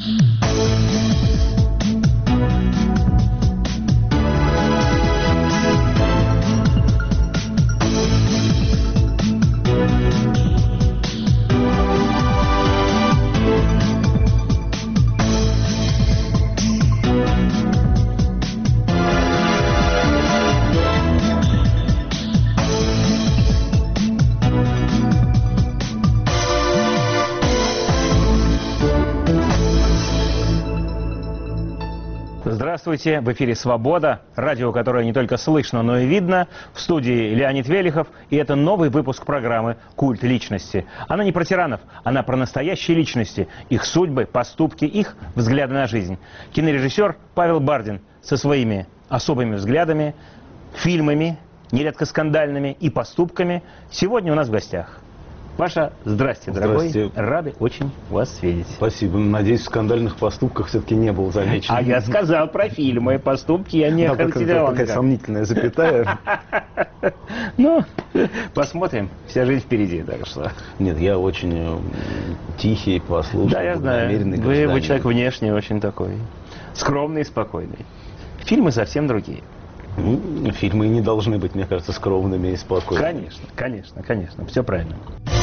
Здравствуйте, в эфире «Свобода», радио, которое не только слышно, но и видно. В студии Леонид Велихов, и это новый выпуск программы «Культ личности». Она не про тиранов, она про настоящие личности, их судьбы, поступки, их взгляды на жизнь. Кинорежиссер Павел Бардин со своими особыми взглядами, фильмами, нередко скандальными, и поступками сегодня у нас в гостях. Паша, здрасте, дорогой. Рады очень вас видеть. Спасибо. Надеюсь, в скандальных поступках все-таки не был замечен. А я сказал про фильмы, поступки я не характеризовал. Такая сомнительная запятая. Ну, посмотрим. Вся жизнь впереди, так что. Нет, я очень тихий, послушный, да, я знаю. Вы человек внешне очень такой скромный и спокойный. Фильмы совсем другие. Ну, фильмы не должны быть, мне кажется, скромными и спокойными. Конечно, конечно, конечно. Все правильно.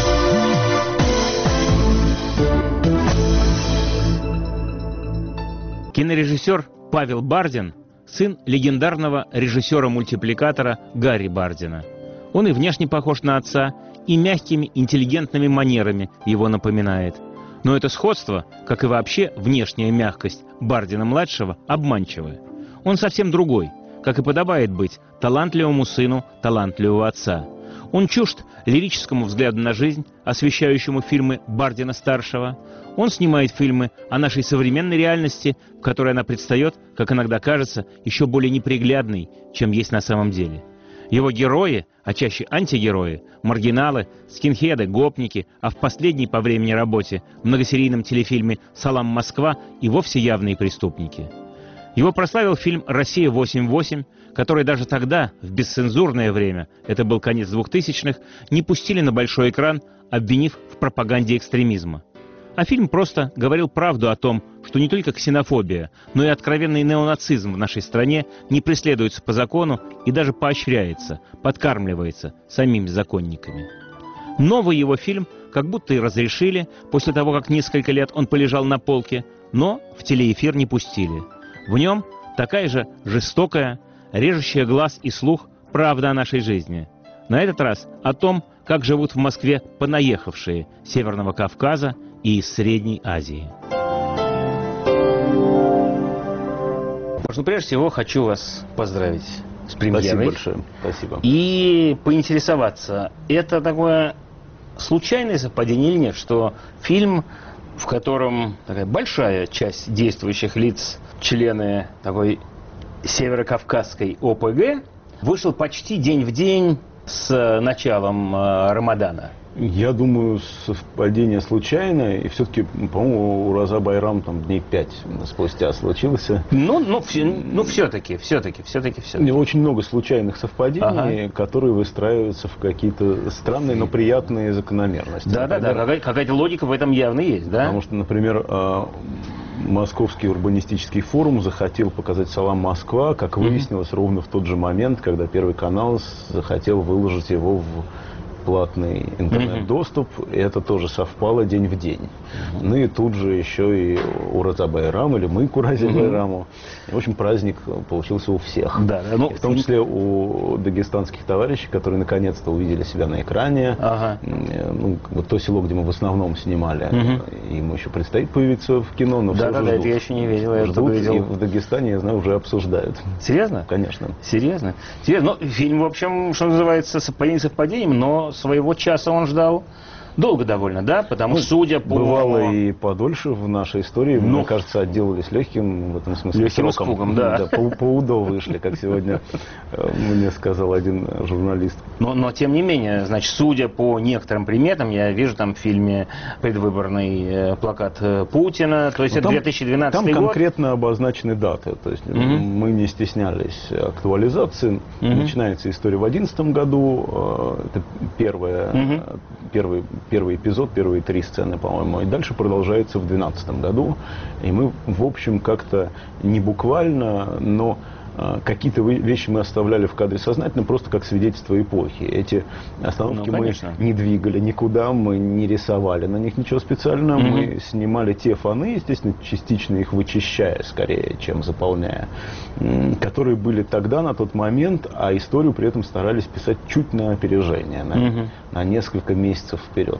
Кинорежиссер Павел Бардин – сын легендарного режиссера-мультипликатора Гарри Бардина. Он и внешне похож на отца, и мягкими, интеллигентными манерами его напоминает. Но это сходство, как и вообще внешняя мягкость Бардина-младшего, обманчивая. Он совсем другой, как и подобает быть талантливому сыну талантливого отца. Он чужд лирическому взгляду на жизнь, освещающему фильмы Бардина-старшего. Он снимает фильмы о нашей современной реальности, в которой она предстает, как иногда кажется, еще более неприглядной, чем есть на самом деле. Его герои, а чаще антигерои, маргиналы, скинхеды, гопники, а в последней по времени работе многосерийном телефильме «Салам, Москва» и вовсе явные преступники. Его прославил фильм «Россия-88», который даже тогда, в бесцензурное время, это был конец 2000-х, не пустили на большой экран, обвинив в пропаганде экстремизма. А фильм просто говорил правду о том, что не только ксенофобия, но и откровенный неонацизм в нашей стране не преследуется по закону и даже поощряется, подкармливается самими законниками. Новый его фильм как будто и разрешили, после того, как несколько лет он полежал на полке, но в телеэфир не пустили. В нем такая же жестокая, режущая глаз и слух правда о нашей жизни. На этот раз о том, как живут в Москве понаехавшие с Северного Кавказа и из Средней Азии. Ну, прежде всего, хочу вас поздравить с премьерой. Спасибо большое. Спасибо. И поинтересоваться, это такое случайное совпадение или нет, что фильм, в котором такая большая часть действующих лиц, члены такой северокавказской ОПГ, вышел почти день в день с началом Рамадана? Я думаю, совпадение случайное, и все-таки, по-моему, Ураза Байрам там дней 5 спустя случился. Все-таки. Очень много случайных совпадений, которые выстраиваются в какие-то странные, но приятные закономерности. Да, какая-то логика в этом явно есть, да? Потому что, например, Московский урбанистический форум захотел показать «Салам, Москва», как выяснилось, ровно в тот же момент, когда Первый канал захотел выложить его в платный интернет-доступ, и это тоже совпало день в день. Ну и тут же еще и Ураза Байрам, или мы к Уразе Байраму. В общем, праздник получился у всех. Да, в том числе у дагестанских товарищей, которые наконец-то увидели себя на экране. Вот то село, где мы в основном снимали, ему еще предстоит появиться в кино, но все же ждут. Это я еще не видел, я ждут, видел. И в Дагестане, я знаю, уже обсуждают. Серьезно? Конечно. Серьезно? Ну, фильм, в общем, что называется, совпадение совпадением, но своего часа он ждал долго довольно, да? Потому что, судя по... Бывало и подольше в нашей истории. Мне кажется, отделались легким в этом смысле легким испугом, да. По УДО вышли, как сегодня мне сказал один журналист. Но тем не менее, значит, судя по некоторым приметам, я вижу там в фильме предвыборный плакат Путина, то есть это 2012 год. Там конкретно обозначены даты, то есть мы не стеснялись актуализации. Начинается история в 2011 году, это первый первый эпизод, первые 3 сцены, по-моему, и дальше продолжается в 2012 году. И мы, в общем, как-то не буквально, но какие-то вещи мы оставляли в кадре сознательно, просто как свидетельство эпохи. Эти остановки мы не двигали никуда, мы не рисовали на них ничего специального. Мы снимали те фоны, естественно, частично их вычищая скорее, чем заполняя, которые были тогда, на тот момент, а историю при этом старались писать чуть на опережение, на несколько месяцев вперед.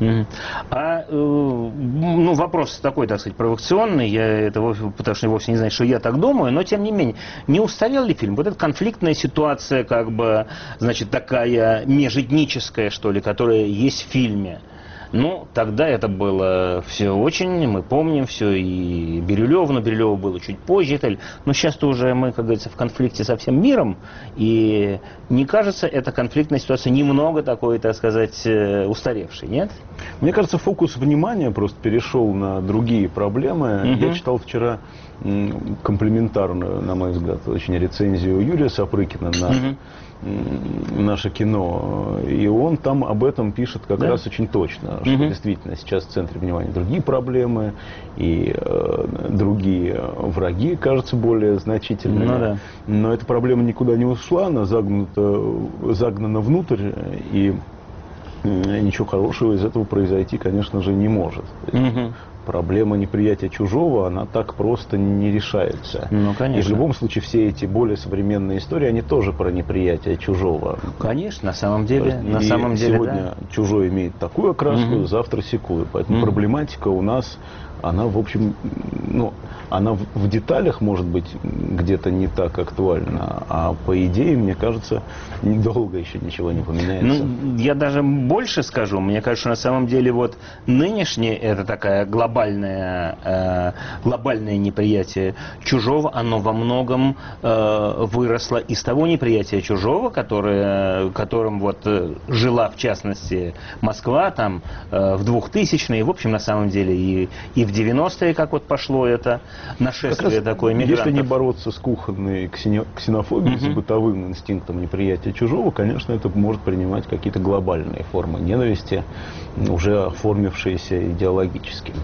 Ну, вопрос такой, так сказать, провокационный, потому что вовсе не знаю, что я так думаю, но тем не менее, не устарел ли фильм? Вот эта конфликтная ситуация, как бы, значит, такая межэтническая, что ли, которая есть в фильме. Ну, тогда это было все очень, мы помним все, и Бирюлев, но Бирюлев было чуть позже, но сейчас-то уже мы, как говорится, в конфликте со всем миром, и не кажется эта конфликтная ситуация немного такой, так сказать, устаревшей, нет? Мне кажется, фокус внимания просто перешел на другие проблемы. Я читал вчера комплиментарную, на мой взгляд, очень рецензию Юрия Сапрыкина на наше кино, и он там об этом пишет как раз очень точно, что действительно сейчас в центре внимания другие проблемы, и другие враги кажутся более значительными. Но эта проблема никуда не ушла, она загнана внутрь, и ничего хорошего из этого произойти, конечно же, не может. Проблема неприятия чужого, она так просто не решается. Ну, конечно. И в любом случае все эти более современные истории, они тоже про неприятие чужого. Конечно, на самом деле. Сегодня чужой имеет такую окраску, завтра сякую. Поэтому проблематика у нас, она, в общем, она в деталях, может быть, где-то не так актуальна, а по идее, мне кажется, долго еще ничего не поменяется. Ну, я даже больше скажу, мне кажется, на самом деле вот нынешнее, это такая глобальное неприятие чужого, оно во многом выросло из того неприятия чужого, которым вот жила, в частности, Москва там в 2000-е, в общем, на самом деле и в 90-е, как вот пошло это нашествие такое мигрантов. Если не бороться с кухонной ксенофобией, с бытовым инстинктом неприятия чужого, конечно, это может принимать какие-то глобальные формы ненависти, уже оформившиеся идеологически.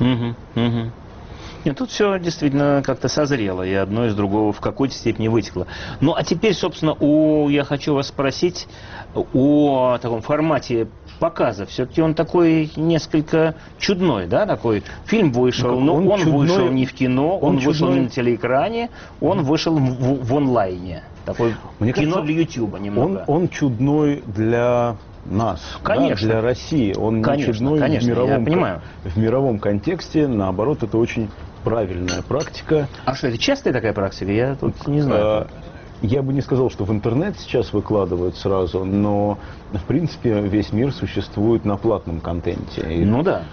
Нет, тут все действительно как-то созрело, и одно из другого в какой-то степени вытекло. Ну, а теперь, собственно, я хочу вас спросить о таком формате показа. Все-таки он такой несколько чудной, да, такой фильм вышел, но он вышел не в кино, он вышел не на телеэкране, он вышел в онлайне. Такой кино для Ютуба немного. Он чудной для нас, конечно. Да, для России. Он не чудной в мировом контексте, наоборот, это очень правильная практика. А что, это частая такая практика? Я тут не знаю. Я бы не сказал, что в интернет сейчас выкладывают сразу, но, в принципе, весь мир существует на платном контенте. И,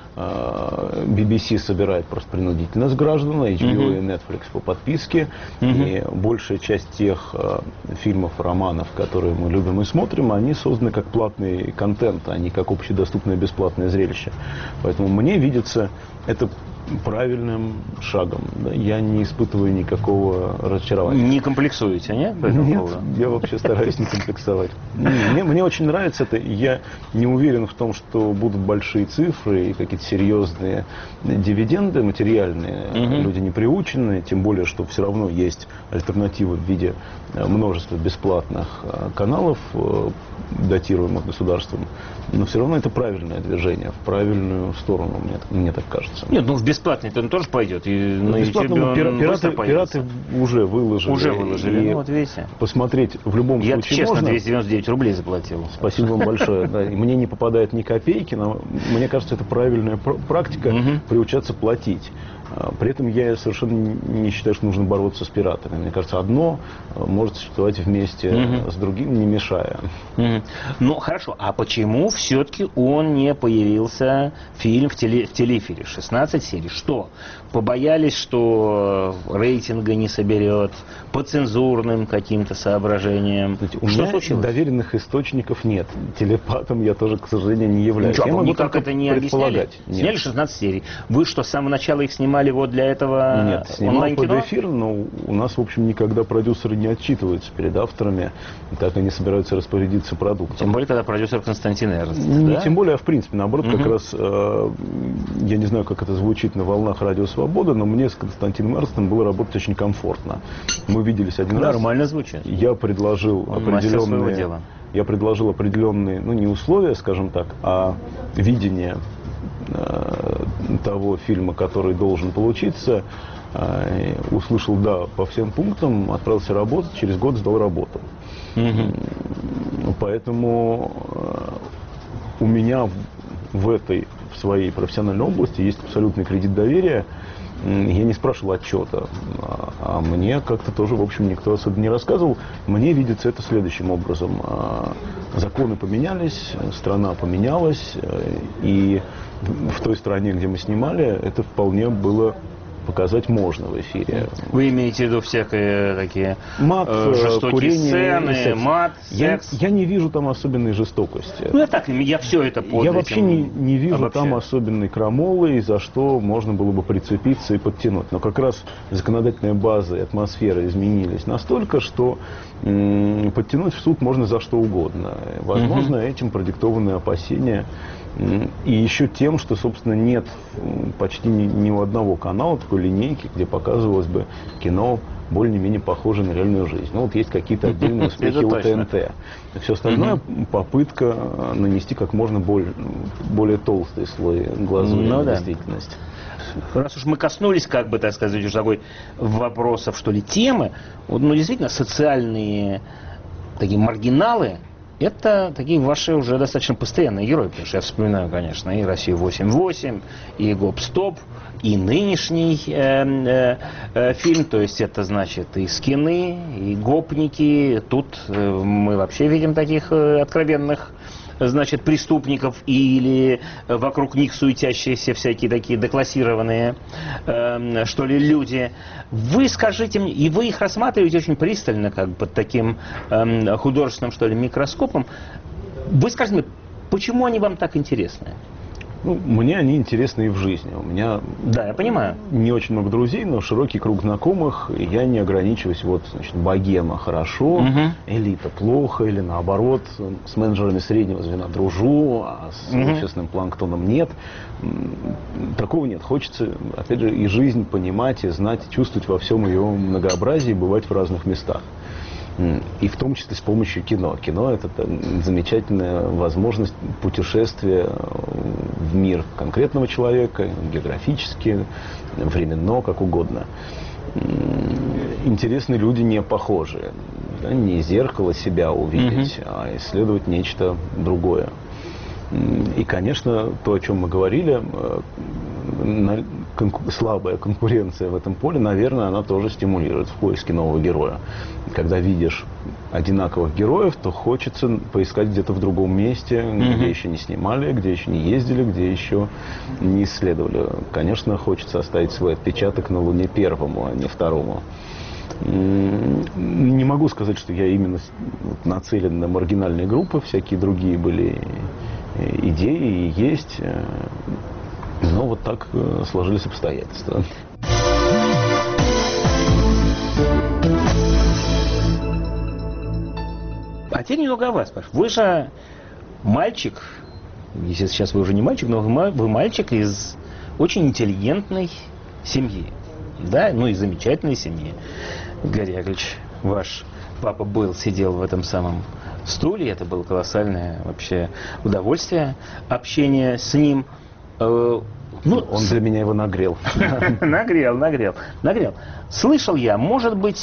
BBC собирает просто принудительно с граждан, HBO и Netflix по подписке. И большая часть тех фильмов, романов, которые мы любим и смотрим, они созданы как платный контент, а не как общедоступное бесплатное зрелище. Поэтому мне видится это правильным шагом. Да? Я не испытываю никакого разочарования. Не комплексуете, нет? Нет, я вообще стараюсь не комплексовать. Мне очень нравится это. Я не уверен в том, что будут большие цифры и какие-то серьезные дивиденды материальные. Люди не приучены, тем более, что все равно есть альтернативы в виде множества бесплатных каналов, датируемых государством. Но все равно это правильное движение, в правильную сторону, мне так кажется. Нет, в бесплатный-то он тоже пойдет. И на бесплатному пираты уже выложили. Ну, вот видите. Посмотреть в любом случае честно, можно. 299 рублей заплатил. Спасибо вам большое. Да, мне не попадает ни копейки, но мне кажется, это правильная практика приучаться платить. При этом я совершенно не считаю, что нужно бороться с пиратами. Мне кажется, одно может существовать вместе с другим, не мешая. Ну, хорошо. А почему все-таки он не появился, фильм в телеэфире? 16 серий. Что? Побоялись, что рейтинга не соберет, по цензурным каким-то соображениям? У меня доверенных источников нет. Телепатом я тоже, к сожалению, не являюсь. Ничего, никак это не объясняли? Нет. Сняли 16 серий. Вы что, с самого начала их снимали снимали вот для этого Нет, снимал под онлайн-кино? эфир, но у нас, в общем, никогда продюсеры не отчитываются перед авторами, так они собираются распорядиться продуктом. Тем более, когда продюсер Константин Эрнст, Не да? тем более, а в принципе, наоборот, как раз, я не знаю, как это звучит на волнах Радио Свобода, но мне с Константином Эрнстом было работать очень комфортно. Мы виделись один раз. Нормально звучит. Я предложил определенные, ну, не условия, скажем так, а видение того фильма, который должен получиться. Услышал «да» по всем пунктам, отправился работать, через год сдал работу. Поэтому у меня в своей профессиональной области есть абсолютный кредит доверия. Я не спрашивал отчета, а мне как-то тоже, в общем, никто особо не рассказывал. Мне видится это следующим образом. Законы поменялись, страна поменялась, и в той стране, где мы снимали, это вполне было показать можно в эфире. Вы имеете в виду всякие такие мат, жестокие курение, сцены, мат, секс? Я не вижу там особенной жестокости. Ну, я все это понял. Я вообще не вижу там особенной крамолы, за что можно было бы прицепиться и подтянуть. Но как раз законодательная база и атмосфера изменились настолько, что подтянуть в суд можно за что угодно. Возможно, этим продиктованы опасения. И еще тем, что, собственно, нет почти ни у одного канала такой линейки, где показывалось бы кино более-менее похожее на реальную жизнь. Ну, вот есть какие-то отдельные успехи у ТНТ. Все остальное попытка нанести как можно более толстый слой глазури на действительность. Раз уж мы коснулись, как бы, так сказать, уже такой вопросов, что ли, темы, вот, ну, действительно, социальные такие маргиналы, это такие ваши уже достаточно постоянные герои, потому что я вспоминаю, конечно, и «Россию-88», и «Гоп-стоп», и нынешний фильм, то есть это значит и «Скины», и «Гопники». Тут мы вообще видим таких откровенных, значит, преступников или вокруг них суетящиеся всякие такие деклассированные, что ли, люди. Вы скажите мне, и вы их рассматриваете очень пристально, как бы под таким художественным, что ли, микроскопом. Вы скажите мне, почему они вам так интересны? Ну, мне они интересны и в жизни. У меня я понимаю. Не очень много друзей, но широкий круг знакомых. И я не ограничиваюсь, вот, значит, богема хорошо, элита плохо, или наоборот, с менеджерами среднего звена дружу, а с общественным планктоном нет. Такого нет. Хочется, опять же, и жизнь понимать, и знать, чувствовать во всем ее многообразии, бывать в разных местах. И в том числе с помощью кино. Кино – это замечательная возможность путешествия в мир конкретного человека, географически, временно, как угодно. Интересные люди не похожие. Да, не зеркало себя увидеть, а исследовать нечто другое. И, конечно, то, о чем мы говорили, слабая конкуренция в этом поле, наверное, она тоже стимулирует в поиске нового героя. Когда видишь одинаковых героев, то хочется поискать где-то в другом месте, где еще не снимали, где еще не ездили, где еще не исследовали. Конечно, хочется оставить свой отпечаток на Луне первому, а не второму. Не могу сказать, что я именно нацелен на маргинальные группы, всякие другие были идеи и есть, но вот так сложились обстоятельства. А теперь немного о вас, Паш. Вы же мальчик, если сейчас вы уже не мальчик, но вы мальчик из очень интеллигентной семьи, да, ну и замечательной семьи. Гарри Яковлевич, ваш папа сидел в этом самом стуле, это было колоссальное вообще удовольствие, общение с ним. Он для меня его нагрел. Нагрел. Слышал я, может быть,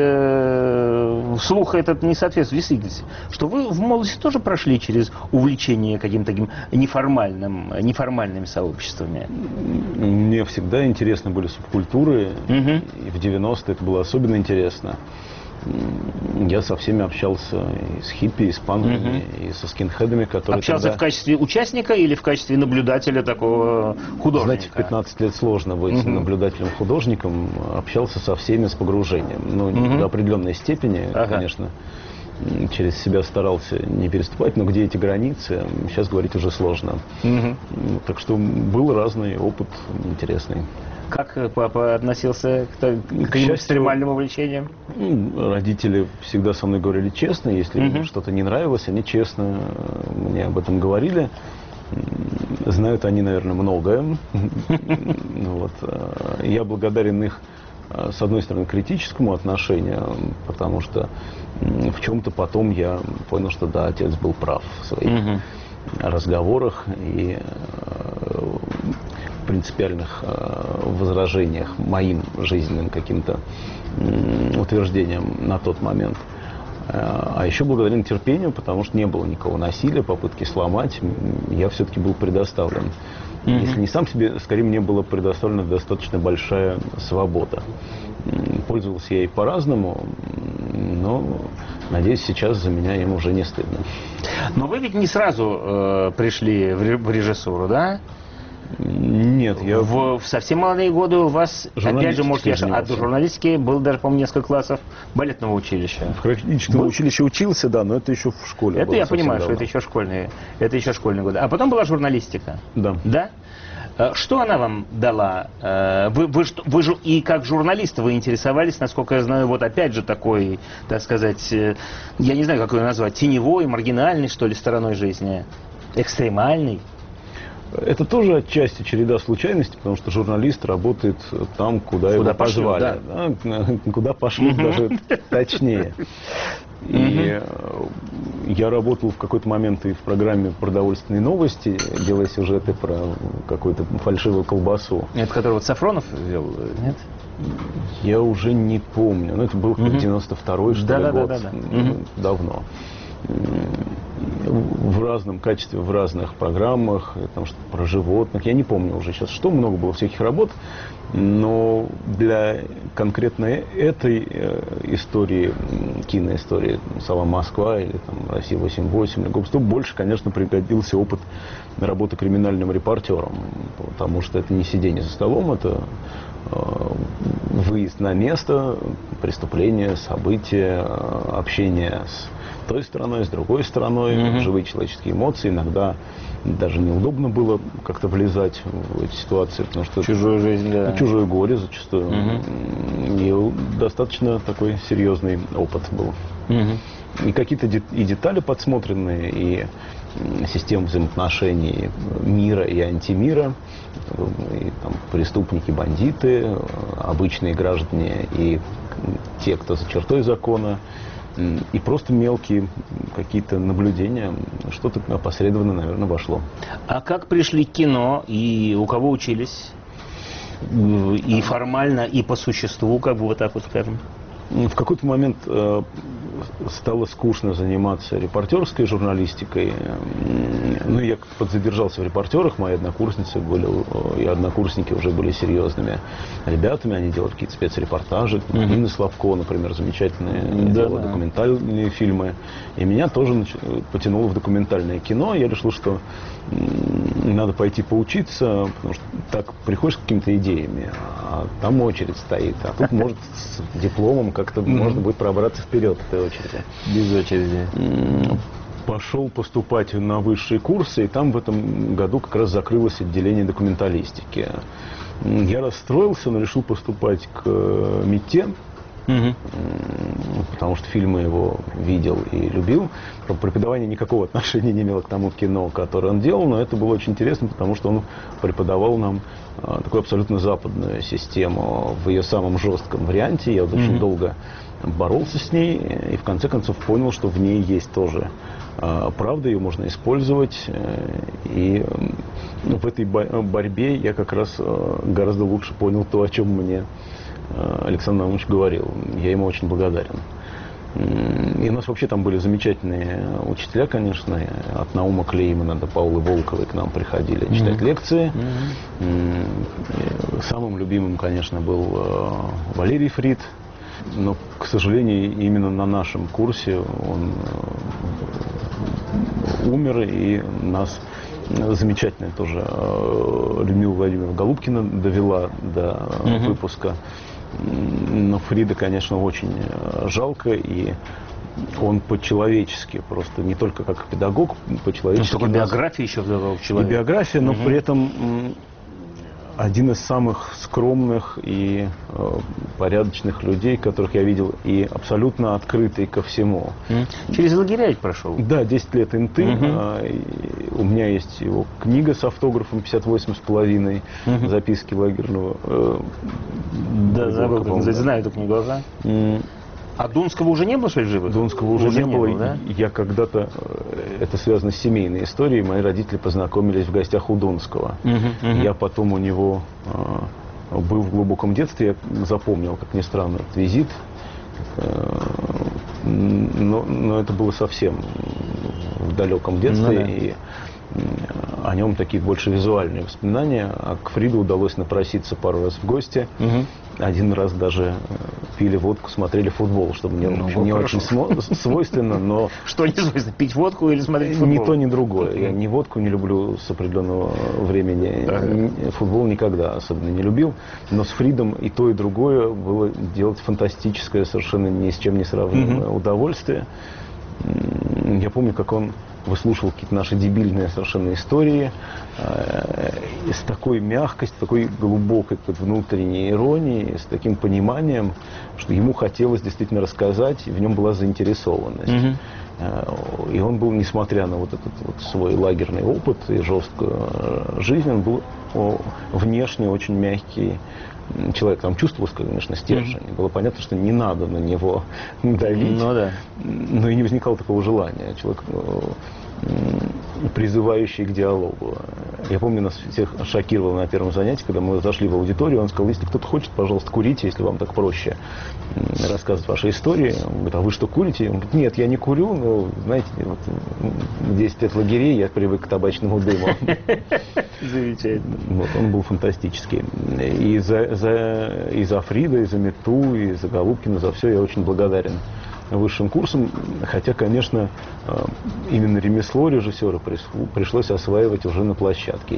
слух этот не соответствует действительности, что вы в молодости тоже прошли через увлечение каким-то таким неформальными сообществами. Мне всегда интересны были субкультуры, и в 90-е это было особенно интересно. Я со всеми общался и с хиппи, и с панками, и со скинхедами, которые... Общался в качестве участника или в качестве наблюдателя такого художника? Знаете, в 15 лет сложно быть наблюдателем-художником. Общался со всеми с погружением. Ну, до определенной степени, конечно, через себя старался не переступать, но где эти границы, сейчас говорить уже сложно. Так что был разный опыт интересный. Как папа относился к таким экстремальным увлечениям? Родители всегда со мной говорили честно. Если им что-то не нравилось, они честно мне об этом говорили. Знают они, наверное, многое. Вот. Я благодарен их, с одной стороны, критическому отношению, потому что в чем-то потом я понял, что да, отец был прав в своих разговорах и принципиальных возражениях моим жизненным каким-то утверждениям на тот момент. А еще благодарен терпению, потому что не было никакого насилия, попытки сломать. Я все-таки был предоставлен. Если не сам себе, скорее мне была предоставлена достаточно большая свобода. Пользовался я и по-разному, но, надеюсь, сейчас за меня им уже не стыдно. Но вы ведь не сразу пришли в режиссуру, да? Нет, я... В совсем молодые годы у вас, опять же, может, я от журналистики был даже, по-моему, несколько классов балетного училища. В хореографическом училище учился, да, но это еще в школе. Это я понимаю, что это еще школьные годы. А потом была журналистика. Да. Да? Что она вам дала? Вы же и как журналист вы интересовались, насколько я знаю, вот опять же такой, так сказать, я не знаю, как ее назвать, теневой, маргинальной, что ли, стороной жизни, экстремальной. Это тоже отчасти череда случайностей, потому что журналист работает там, куда его позвали. Да? Куда пошлют, даже точнее. И я работал в какой-то момент и в программе «Продовольственные новости», делая сюжеты про какую-то фальшивую колбасу. Это который вот Сафронов вел, нет? Я уже не помню. Но это был 92-й, что ли, год. Давно. В разном качестве, в разных программах, там что про животных. Я не помню уже сейчас, что много было всяких работ, но для конкретно этой истории, киноистории «Салам, Москва» или там «Россия-88» или «Гоп-стоп» больше, конечно, пригодился опыт работы криминальным репортером, потому что это не сидение за столом, это выезд на место преступления, события, общение с той стороной, с другой стороной, живые человеческие эмоции. Иногда даже неудобно было как-то влезать в эти ситуации, потому что чужую жизнь, да. Чужое горе зачастую. И достаточно такой серьезный опыт был. И какие-то и детали подсмотренные, и система взаимоотношений мира и антимира, и там преступники, бандиты, обычные граждане и те, кто за чертой закона, и просто мелкие какие-то наблюдения, что-то опосредованно, наверное, вошло. А как пришли к кино и у кого учились? И формально, и по существу, как бы вот так вот скажем? В какой-то момент стало скучно заниматься репортерской журналистикой. Ну, я подзадержался в репортерах. Мои однокурсницы были, и однокурсники уже были серьезными ребятами. Они делали какие-то спецрепортажи. Инна Славко, например, замечательные делала документальные фильмы. И меня тоже потянуло в документальное кино. Я решил, что надо пойти поучиться, потому что так приходишь с какими-то идеями, а там очередь стоит. А тут, может, с дипломом как-то можно будет пробраться вперед в этой очереди. Без очереди. Пошел поступать на высшие курсы, и там в этом году как раз закрылось отделение документалистики. Я расстроился, но решил поступать к МИТе, потому что фильмы его видел и любил. Преподавание никакого отношения не имело к тому кино, которое он делал, но это было очень интересно, потому что он преподавал нам такую абсолютно западную систему в ее самом жестком варианте. Я вот очень долго боролся с ней и в конце концов понял, что в ней есть тоже правда, ее можно использовать. И в этой борьбе я как раз гораздо лучше понял то, о чем мне Александр Наумович говорил. Я ему очень благодарен. И у нас вообще там были замечательные учителя, конечно, от Наума Клеймана до Паулы Волковой к нам приходили читать лекции. Самым любимым, конечно, был Валерий Фрид, но, к сожалению, именно на нашем курсе он умер, и нас замечательная тоже Людмила Владимировна Голубкина довела до выпуска. Но Фрида, конечно, очень жалко, и он по-человечески, просто не только как педагог, по-человечески. Только биография еще вдобавок человека. И биография, но при этом один из самых скромных и порядочных людей, которых я видел, и абсолютно открытый ко всему. Через лагеря ведь прошел? Да, 10 лет инты. У меня есть его книга с автографом 58,5, записки лагерного. Да, забыл, как называется, знаю эту книгу, ага. А Дунского уже не было, что ли, живых? Дунского уже не было. Да? Я когда-то, это связано с семейной историей, мои родители познакомились в гостях у Дунского. Я потом у него был в глубоком детстве, я запомнил, как ни странно, этот визит. Но это было совсем в далеком детстве, и о нем такие больше визуальные воспоминания. А к Фриду удалось напроситься пару раз в гости. Один раз даже пили водку, смотрели футбол, что мне не очень свойственно, но... Что не свойственно? Пить водку или смотреть футбол? Ни то, ни другое. Я ни водку не люблю с определенного времени, футбол никогда особенно не любил. Но с Фридом и то, и другое было делать фантастическое, совершенно ни с чем не сравнимое удовольствие. Я помню, как он выслушивал какие-то наши дебильные совершенно истории с такой мягкостью, такой глубокой внутренней иронией, с таким пониманием, что ему хотелось действительно рассказать, и в нем была заинтересованность. И он был, несмотря на вот этот вот свой лагерный опыт и жесткую жизнь, он был внешне очень мягкий человек. Там чувствовалось, конечно, стержень. Было понятно, что не надо на него давить. Но и не возникало такого желания. Человек, призывающий к диалогу. Я помню, нас всех шокировало на первом занятии, когда мы зашли в аудиторию, он сказал: если кто-то хочет, пожалуйста, курите, если вам так проще рассказывать ваши истории. Он говорит: а вы что, курите? Он говорит: нет, я не курю, но, знаете, вот, 10 лет лагерей, я привык к табачному дыму. Замечательно. Вот, он был фантастический. И за Фрида, и за Мету, и за Голубкина, за все я очень благодарен высшим курсам, хотя, конечно, именно ремесло режиссера пришлось осваивать уже на площадке.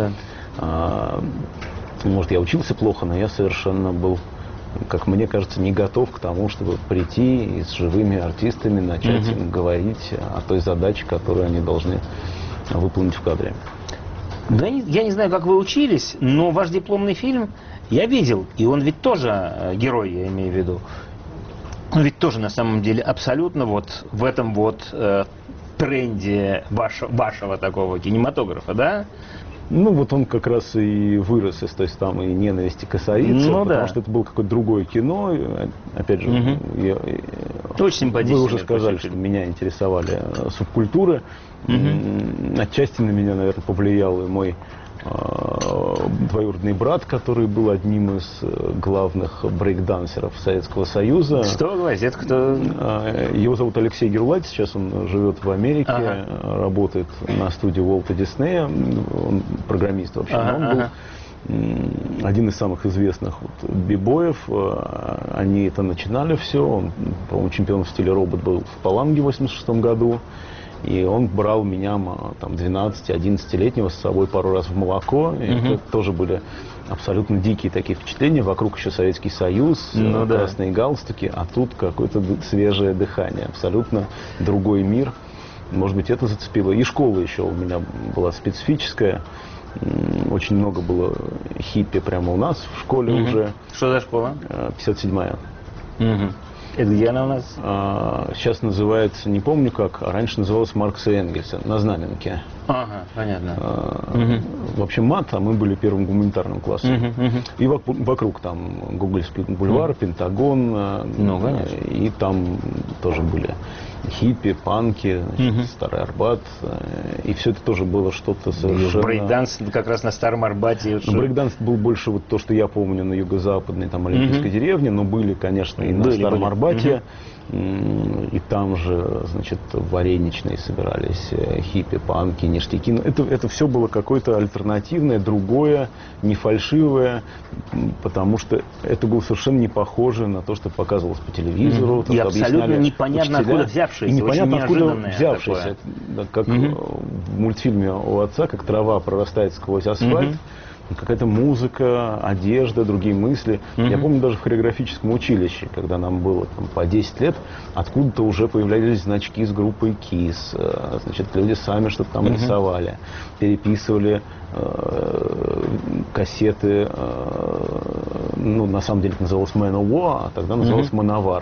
Может, я учился плохо, но я совершенно был, как мне кажется, не готов к тому, чтобы прийти и с живыми артистами начать им говорить о той задаче, которую они должны выполнить в кадре. Да, я не знаю, как вы учились, но ваш дипломный фильм я видел, и он ведь тоже герой, я имею в виду. Он ведь тоже на самом деле абсолютно вот в этом вот тренде вашего такого кинематографа, да? Ну, вот он как раз и вырос из той самой ненависти косарицу, потому что это было какое-то другое кино. Опять же, очень симпатично. Вы уже сказали, что меня интересовали субкультуры. Отчасти на меня, наверное, повлиял и мой двоюродный брат, который был одним из главных брейкдансеров Советского Союза. Что вы говорите? Это кто? Его зовут Алексей Герлайт, сейчас он живет в Америке, работает на студии Уолта Диснея, он программист вообще, но он был один из самых известных бибоев. Они это начинали все. Он, по-моему, чемпион в стиле робот был в Паланге в 86 году. И он брал меня, там, 12-11-летнего с собой пару раз в молоко. И это тоже были абсолютно дикие такие впечатления. Вокруг еще Советский Союз, красные галстуки, а тут какое-то свежее дыхание. Абсолютно другой мир. Может быть, это зацепило. И школа еще у меня была специфическая. Очень много было хиппи прямо у нас в школе уже. Что за школа? 57-я. Это где она у нас? Сейчас называется, не помню как, а раньше называлась Маркса и Энгельса, на Знаменке. Ага, понятно. В общем, мат, а мы были первым гуманитарным классом. И вокруг там Гоголевский бульвар, Пентагон. И там тоже были хиппи, панки, Старый Арбат. И все это тоже было что-то совершенно... Брейкданс как раз на Старом Арбате. Брейкданс был больше вот то, что я помню на юго-западной, там, Олимпийской деревне, но были, конечно, и на Старом Арбате. И там же, значит, вареничные собирались хиппи, панки, ништяки. Это все было какое-то альтернативное, другое, не фальшивое, потому что это было совершенно не похоже на то, что показывалось по телевизору. И абсолютно непонятно, откуда взявшееся. И непонятно, откуда взявшееся. Как в мультфильме у отца, как трава прорастает сквозь асфальт. какая-то музыка, одежда, другие мысли. Я помню даже в хореографическом училище, когда нам было там, по 10 лет, откуда-то уже появлялись значки с группой KISS. Значит, люди сами что-то там рисовали, переписывали кассеты. Ну, на самом деле это называлось Manowar, а тогда называлось Manovar.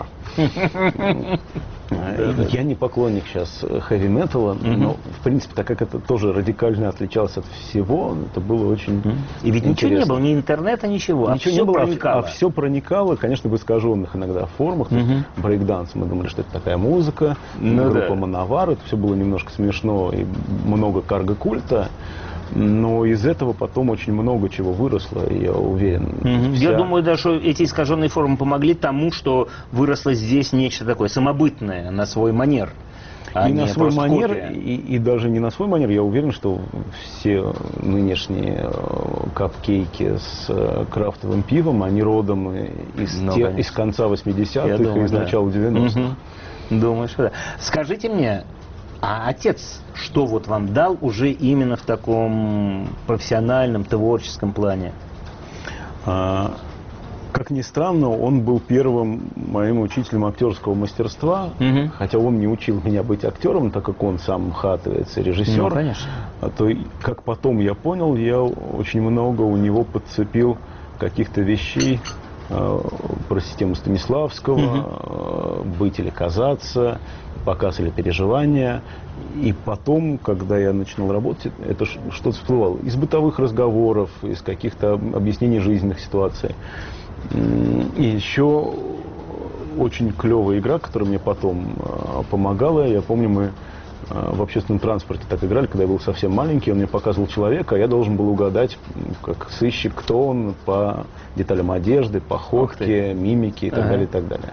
Я не поклонник сейчас хэви-металла, но, в принципе, так как это тоже радикально отличалось от всего, это было очень И ведь интересно. ничего не было, ни интернета, ничего, Ничего все не было, проникало. а все проникало, конечно, в искаженных иногда формах. Брейкданс, мы думали, что это такая музыка, группа Мановар, это все было немножко смешно и много карго-культа. Но из этого потом очень много чего выросло, я уверен. Я думаю, даже что эти искаженные формы помогли тому, что выросло здесь нечто такое самобытное, на свой манер. И на свой манер, и даже не на свой манер, я уверен, что все нынешние капкейки с крафтовым пивом, они родом из конца 80-х и из начала 90-х. Думаю, что да. Скажите мне, а отец что вот вам дал уже именно в таком профессиональном, творческом плане? Как ни странно, он был первым моим учителем актерского мастерства, хотя он не учил меня быть актером, так как он сам хатывается, режиссер. Ну, конечно. То, как потом я понял, я очень много у него подцепил каких-то вещей про систему Станиславского, «Быть или казаться», «Показ или переживания». И потом, когда я начинал работать, это что-то всплывало из бытовых разговоров, из каких-то объяснений жизненных ситуаций. И еще очень клевая игра, которая мне потом помогала. Я помню, мы в общественном транспорте так играли, когда я был совсем маленький. Он мне показывал человека, а я должен был угадать, как сыщик, кто он, по деталям одежды, походке, мимике и так далее, и так далее.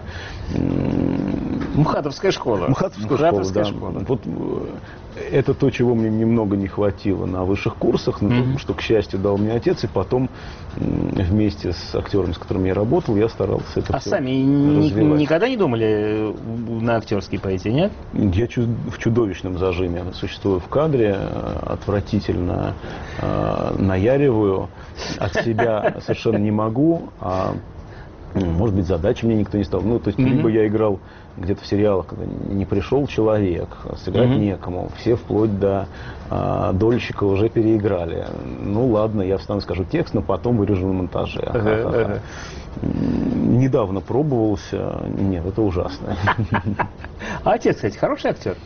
Мухатовская школа. Мухатовская школа, да. Вот это то, чего мне немного не хватило на высших курсах, но что, к счастью, дал мне отец, и потом вместе с актерами, с которыми я работал, я старался это все сами развивать. Никогда не думали на актерский пойти, нет? Я в чудовищном зажиме существую в кадре, отвратительно наяриваю, от себя совершенно не могу, может быть, задачи мне никто не стал. Ну, то есть, либо я играл где-то в сериалах, когда не пришел человек, сыграть некому, все вплоть до дольщика уже переиграли. Ну, ладно, я встану, скажу текст, но потом вырежу на монтаже. Недавно пробовался. Нет, это ужасно. А отец, кстати, хороший актер?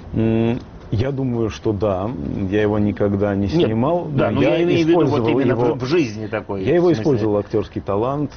Я думаю, что да. Я его никогда не снимал. Нет, да, но я имею в виду вот именно в жизни такой. Я его использовал, актерский талант,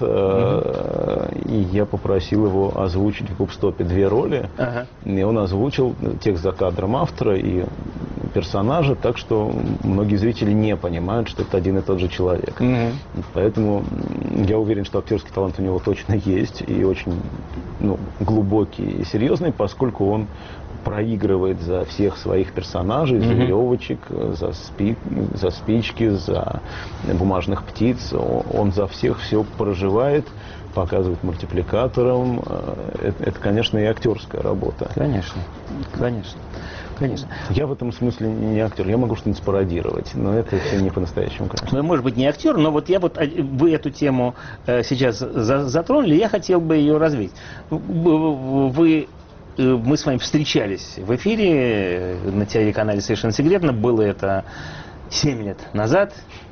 и я попросил его озвучить в Губстопе 2 роли. И он озвучил текст за кадром автора и персонажа, так что многие зрители не понимают, что это один и тот же человек. Поэтому я уверен, что актерский талант у него точно есть, и очень глубокий и серьезный, поскольку он проигрывает за всех своих персонажей, за веревочек, за спички, за бумажных птиц. Он за всех все проживает, показывает мультипликатором. Это, конечно, и актерская работа. Конечно, конечно. Конечно. Я в этом смысле не актер, я могу что-нибудь спародировать, но это все не по-настоящему, конечно. Ну, может быть, не актер, но вот вы эту тему сейчас затронули, я хотел бы ее развить. Мы с вами встречались в эфире на телеканале «Совершенно секретно». Было это 7 лет назад,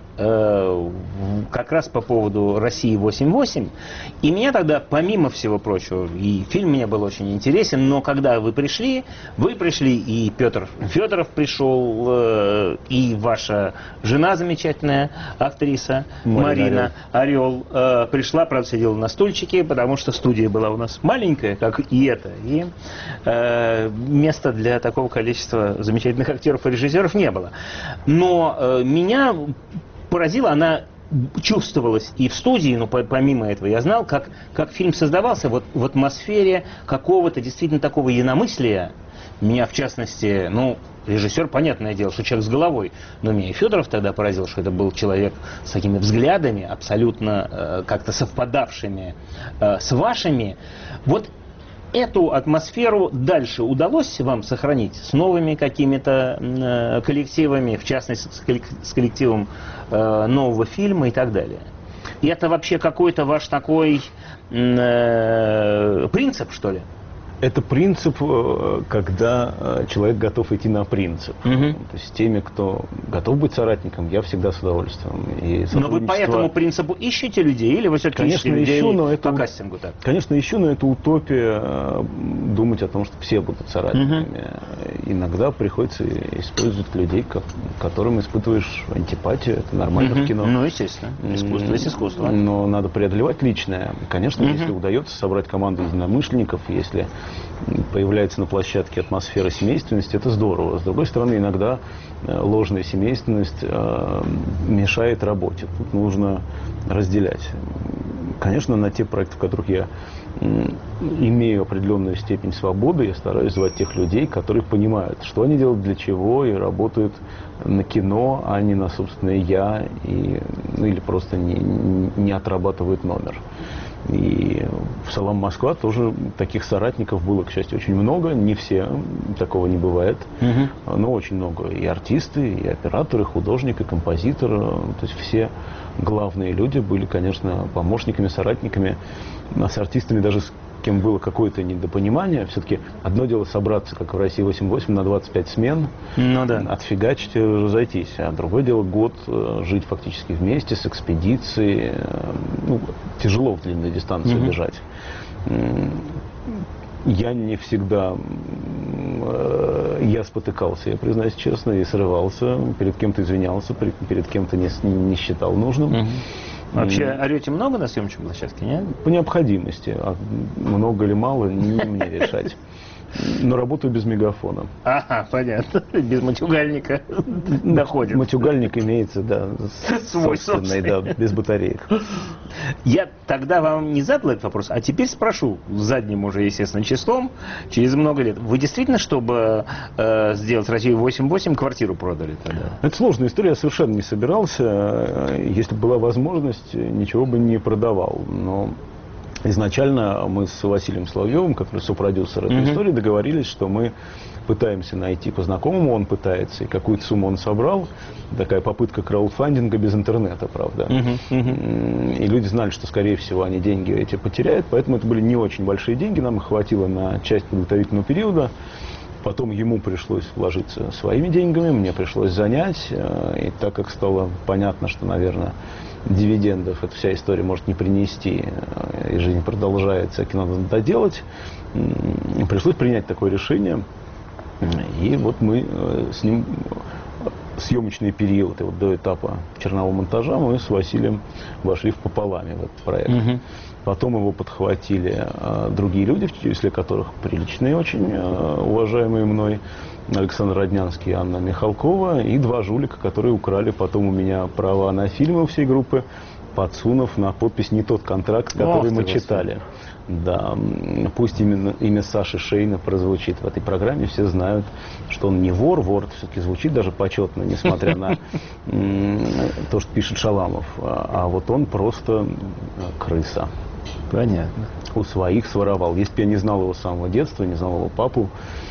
как раз по поводу «России 8.8». И меня тогда, помимо всего прочего, и фильм мне был очень интересен, но когда вы пришли, и Петр Федоров пришел, и ваша жена замечательная, актриса Марина Орел, пришла, правда, сидела на стульчике, потому что студия была у нас маленькая, как и это, и места для такого количества замечательных актеров и режиссеров не было. Но меня поразила, она чувствовалась и в студии, но помимо этого я знал, как фильм создавался в атмосфере какого-то действительно такого единомыслия. Меня, в частности, режиссер, понятное дело, что человек с головой, но меня и Федоров тогда поразил, что это был человек с такими взглядами, абсолютно как-то совпадавшими с вашими. Вот эту атмосферу дальше удалось вам сохранить с новыми какими-то коллективами, в частности с коллективом нового фильма и так далее? И это вообще какой-то ваш такой принцип, что ли? Это принцип, когда человек готов идти на принцип. То есть с теми, кто готов быть соратником, я всегда с удовольствием. И но вы по этому принципу ищете людей, или вы все-таки ищете людей по кастингу? Так? Конечно, ищу, но это утопия думать о том, что все будут соратниками. Иногда приходится использовать людей, к которым испытываешь антипатию. Это нормально в кино. Ну, естественно. Искусство есть искусство. Но надо преодолевать личное. Конечно, если удается собрать команду единомышленников, если появляется на площадке атмосфера семейственности, это здорово. С другой стороны, иногда ложная семейственность мешает работе. Тут нужно разделять. Конечно, на те проекты, в которых я имею определенную степень свободы, я стараюсь звать тех людей, которые понимают, что они делают, для чего, и работают на кино, а не на собственное «я», или просто не отрабатывают номер. И в «Салам, Москва» тоже таких соратников было, к счастью, очень много. Не все, такого не бывает, но очень много. И артисты, и операторы, художник, и композитор. То есть все главные люди были, конечно, помощниками, соратниками. А с артистами даже с кем было какое-то недопонимание. Все-таки одно дело собраться, как в России 88, на 25 смен, отфигачить и разойтись. А другое дело год жить фактически вместе с экспедицией. Ну, тяжело в длинной дистанции бежать. Я не всегда, я спотыкался, я признаюсь честно, и срывался, перед кем-то извинялся, перед кем-то не считал нужным. Вообще орете много на съемочной площадке, нет? По необходимости. А много или мало, не мне решать. Но работаю без мегафона. Ага, понятно. Без матюгальника доходит. Матюгальник имеется, да, свой собственный, да, без батареек. Я тогда вам не задал этот вопрос, а теперь спрошу задним уже, естественно, числом, через много лет. Вы действительно, чтобы сделать Россию 8-8, квартиру продали тогда? Это сложная история, я совершенно не собирался. Если бы была возможность, ничего бы не продавал. Но изначально мы с Василием Соловьевым, который сопродюсер этой истории, договорились, что мы пытаемся найти по знакомому, он пытается, и какую-то сумму он собрал. Такая попытка краудфандинга без интернета, правда. И люди знали, что, скорее всего, они деньги эти потеряют, поэтому это были не очень большие деньги, нам их хватило на часть подготовительного периода. Потом ему пришлось вложиться своими деньгами, мне пришлось занять, и так как стало понятно, что, наверное, дивидендов эта вся история может не принести, и жизнь продолжается, а кино надо доделать, пришлось принять такое решение. И вот мы с ним съемочный период, и вот до этапа чернового монтажа мы с Василием вошли впополам в этот проект. Потом его подхватили другие люди, в числе которых приличные, очень уважаемые мной, Александр Роднянский и Анна Михалкова, и два жулика, которые украли потом у меня права на фильмы всей группы, подсунув на подпись не тот контракт, который мы читали. Да, пусть именно имя Саши Шейна прозвучит в этой программе, все знают, что он не вор, вор все-таки звучит даже почетно, несмотря на то, что пишет Шаламов, а вот он просто крыса. Понятно. У своих своровал. Если бы я не знал его с самого детства, не знал его папу,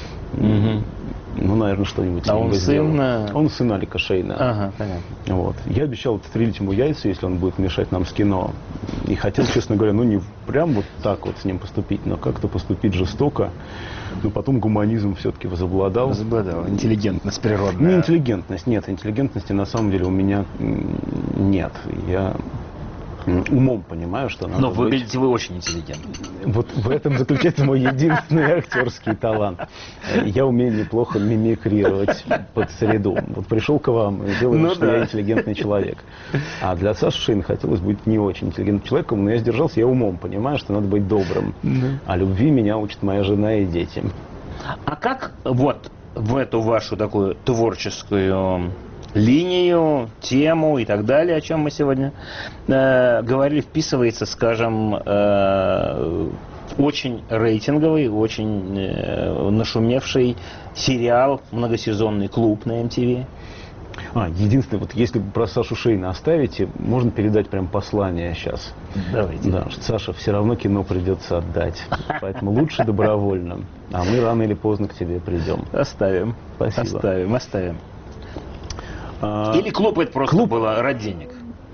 ну, наверное, что-нибудь. А он сын? Он сын Алика Шейна. Ага, понятно. Вот. Я обещал отстрелить ему яйца, если он будет мешать нам с кино. И хотел, честно говоря, ну не прям вот так вот с ним поступить, но как-то поступить жестоко. Но потом гуманизм все-таки возобладал. Возобладал. Интеллигентность природная. Не интеллигентность, нет. Интеллигентности на самом деле у меня нет. Я умом понимаю, что надо. Но выглядите вы очень интеллигентно. Вот в этом заключается мой единственный актерский талант. Я умею неплохо мимикрировать под среду. Вот пришел к вам и делаю, что я интеллигентный человек. А для Саши Шейна хотелось быть не очень интеллигентным человеком, но я сдержался, я умом понимаю, что надо быть добрым. А любви меня учат моя жена и дети. А как вот в эту вашу такую творческую линию, тему и так далее, о чем мы сегодня говорили, вписывается, скажем, очень рейтинговый, очень нашумевший сериал, многосезонный «Клуб» на MTV? Единственное, вот если про Сашу Шейна оставите, можно передать прям послание сейчас. Давайте. Да, что, Саша, все равно кино придется отдать. Поэтому лучше добровольно. А мы рано или поздно к тебе придем. Оставим. Спасибо. Оставим. Или клуб это просто было ради денег?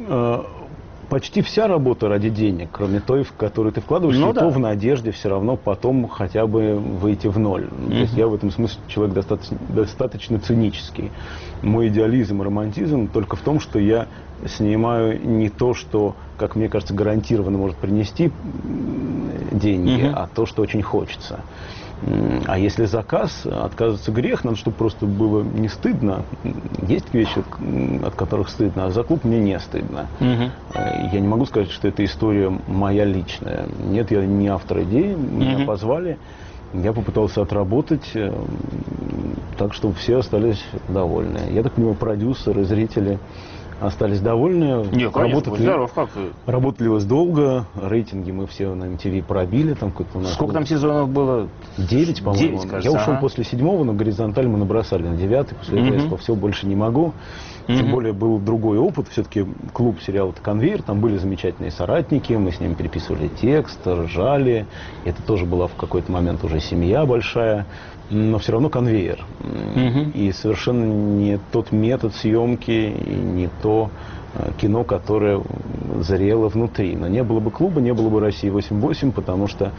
Почти вся работа ради денег, кроме той, в которую ты вкладываешь, и то в надежде все равно потом хотя бы выйти в ноль. То есть я в этом смысле человек достаточно цинический. Мой идеализм и романтизм только в том, что я снимаю не то, что, как мне кажется, гарантированно может принести деньги, а то, что очень хочется. А если заказ, отказываться грех, надо, чтобы просто было не стыдно. Есть вещи, от которых стыдно, а за клуб мне не стыдно. Я не могу сказать, что эта история моя личная. Нет, я не автор идеи, меня позвали, я попытался отработать так, чтобы все остались довольны. Я так понимаю, продюсеры, зрители остались довольны. Нет, конечно, здоров, как? Работали долго, рейтинги мы все на MTV пробили. Там сколько там сезонов было? 9, по-моему. 9, кажется, я ушел после 7-го, но горизонталь мы набросали на 9-й. После этого я сказал, все, больше не могу. Тем более был другой опыт. Все-таки клуб, сериал — это конвейер. Там были замечательные соратники. Мы с ними переписывали текст, ржали. Это тоже была в какой-то момент уже семья большая. Но все равно конвейер. И совершенно не тот метод съемки, и не то кино, которое зрело внутри. Но не было бы клуба, не было бы «России-88», потому что